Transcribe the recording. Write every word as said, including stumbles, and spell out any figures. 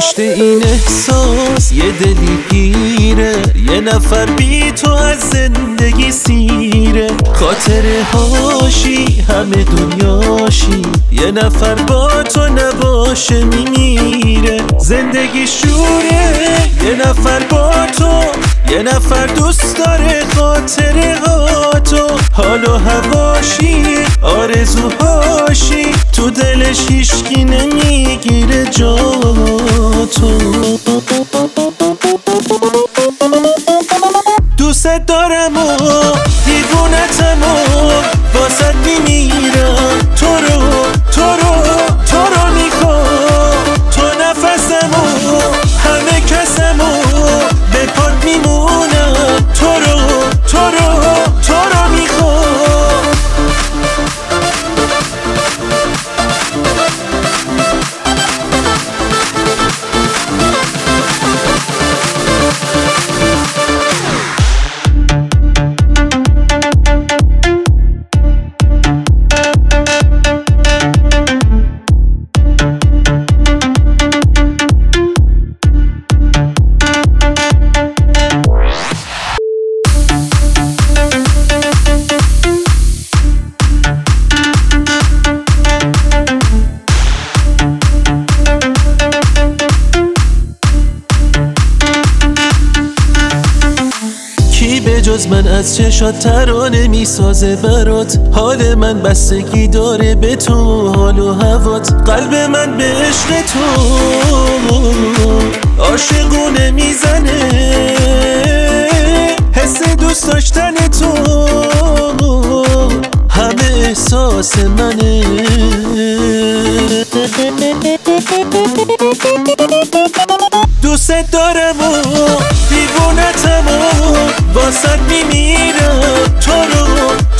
پشت این احساس یه دلی گیره، یه نفر بی تو از زندگی سیره. خاطره هاشی همه دنیاشی، یه نفر با تو نباشه میمیره. زندگی شوره، یه نفر با تو، یه نفر دوست داره خاطره ها تو. حال و هواشی آرزوهاشی، تو دلش هیشکی نمیگیره جا تو. دوست دارم و دیوونتم و واسد میمیرم. تو رو تو رو تو رو میخوام، تو نفسم و همه کسم و به پات میمونم. تو رو تو رو تو رو میخوام. به جز من از چشات ترانه میسازه برات. حال من بستگی داره به تو، حال و هوات. قلب من به عشق تو عاشقونه میزنه، حس دوست داشتن تو همه احساس منه. دوست دارم و دیوونتم و واسد میمیرم. تو رو